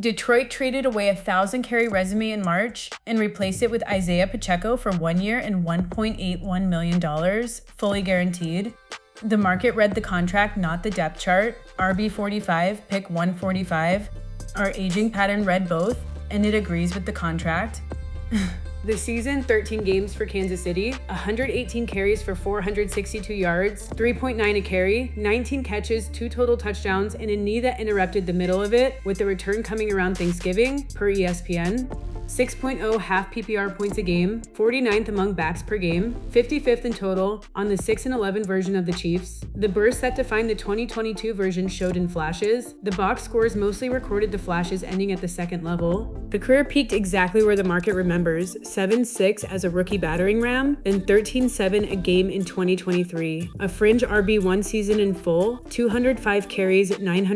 Detroit traded away a 1,000-carry resume in March and replaced it with Isaiah Pacheco for 1 year and $1.81 million, fully guaranteed. The market read the contract, not the depth chart. RB45, pick 145. Our aging pattern read both, and it agrees with the contract. The season, 13 games for Kansas City, 118 carries for 462 yards, 3.9 a carry, 19 catches, 2 total touchdowns, and a knee that interrupted the middle of it, with the return coming around Thanksgiving, per ESPN. 6.0 half PPR points a game, 49th among backs per game, 55th in total on the 6-11 version of the Chiefs. The burst that defined the 2022 version showed in flashes. The box scores mostly recorded the flashes ending at the second level. The career peaked exactly where the market remembers, 7.6 as a rookie battering ram, then 13.7 a game in 2023. A fringe RB1 season in full, 205 carries,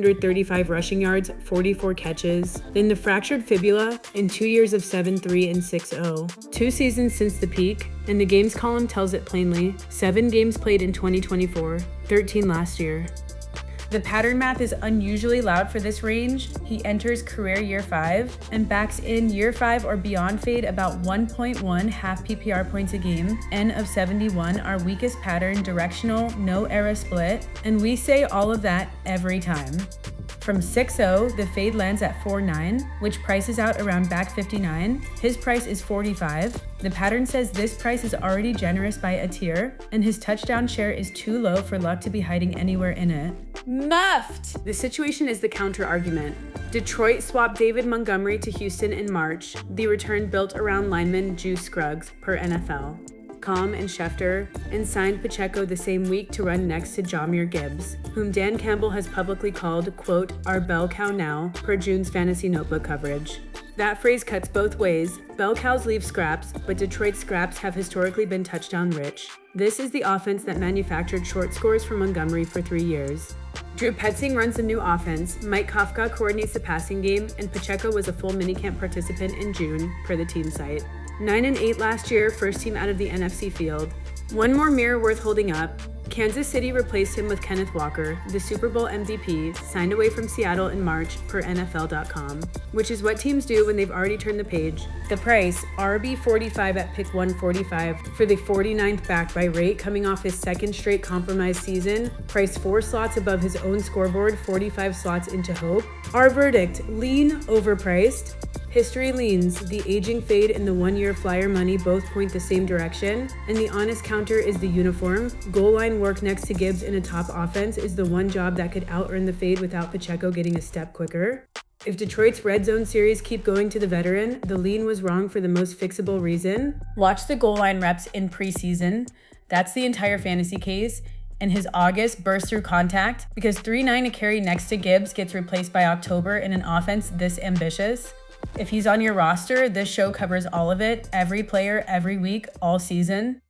935 rushing yards, 44 catches. Then the fractured fibula in 2 years of 7.3 and 6.0. 2 seasons since the peak, and the games column tells it plainly. 7 games played in 2024, 13 last year. The pattern math is unusually loud for this range. He enters career year 5 and backs in year 5 or beyond fade about 1.1 half PPR points a game, N of 71, our weakest pattern, directional, no era split, and we say all of that every time. From 6.0, the fade lands at 4.9, which prices out around back 59. His price is 45. The pattern says this price is already generous by a tier, and his touchdown share is too low for luck to be hiding anywhere in it. Muffed! The situation is the counter-argument. Detroit swapped David Montgomery to Houston in March, the return built around lineman Juice Scruggs, per NFL. Comm and Schefter, and signed Pacheco the same week to run next to Jahmyr Gibbs, whom Dan Campbell has publicly called, quote, our bell cow now, per June's Fantasy Notebook coverage. That phrase cuts both ways. Bell cows leave scraps, but Detroit's scraps have historically been touchdown rich. This is the offense that manufactured short scores for Montgomery for 3 years. Drew Petzing runs the new offense, Mike Kafka coordinates the passing game, and Pacheco was a full minicamp participant in June, per the team site. 9-8 last year, first team out of the NFC field. One more mirror worth holding up. Kansas City replaced him with Kenneth Walker, the Super Bowl MVP, signed away from Seattle in March per NFL.com, which is what teams do when they've already turned the page. The price, RB45 at pick 145 for the 49th back by rate coming off his second straight compromised season, priced 4 slots above his own scoreboard, 45 slots into hope. Our verdict, lean, overpriced. History leans, the aging fade and the 1-year flyer money both point the same direction, and the honest counter is the uniform. Goal line work next to Gibbs in a top offense is the one job that could out-earn the fade without Pacheco getting a step quicker. If Detroit's red zone series keep going to the veteran, the lean was wrong for the most fixable reason. Watch the goal line reps in preseason. That's the entire fantasy case. And his August burst through contact because 3.9 a carry next to Gibbs gets replaced by October in an offense this ambitious. If he's on your roster, this show covers all of it, every player, every week, all season.